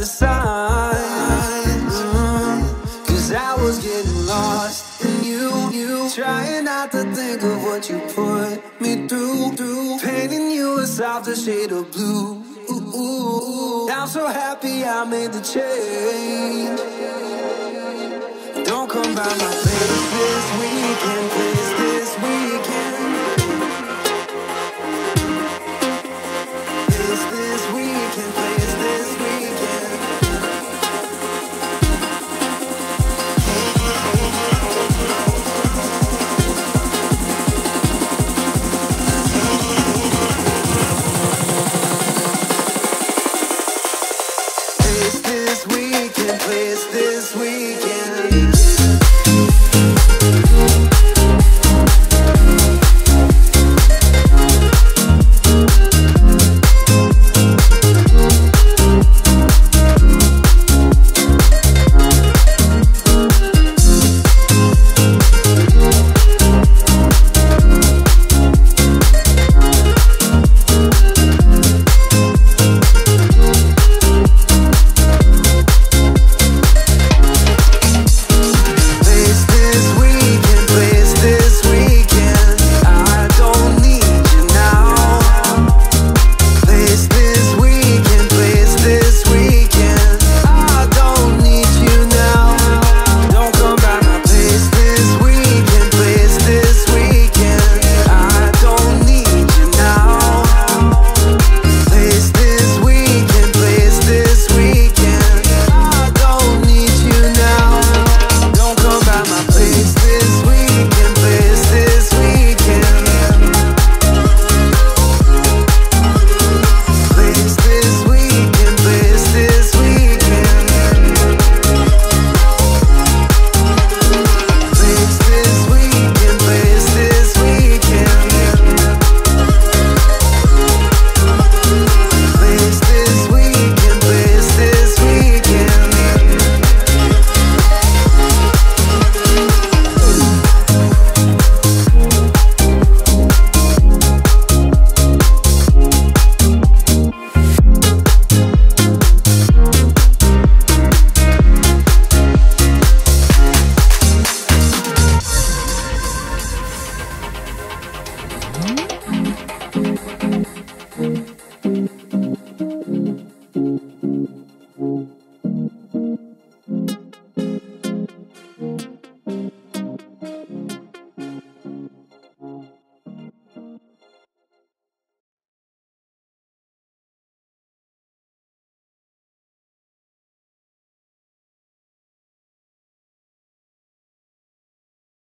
the signs. Cause I was getting lost in you. Trying not to think of what you put me through. Painting you a softer shade of blue. I'm so happy I made the change. Don't come by my place this weekend, place this weekend. Place this weekend, place this weekend. Place this weekend, place this weekend.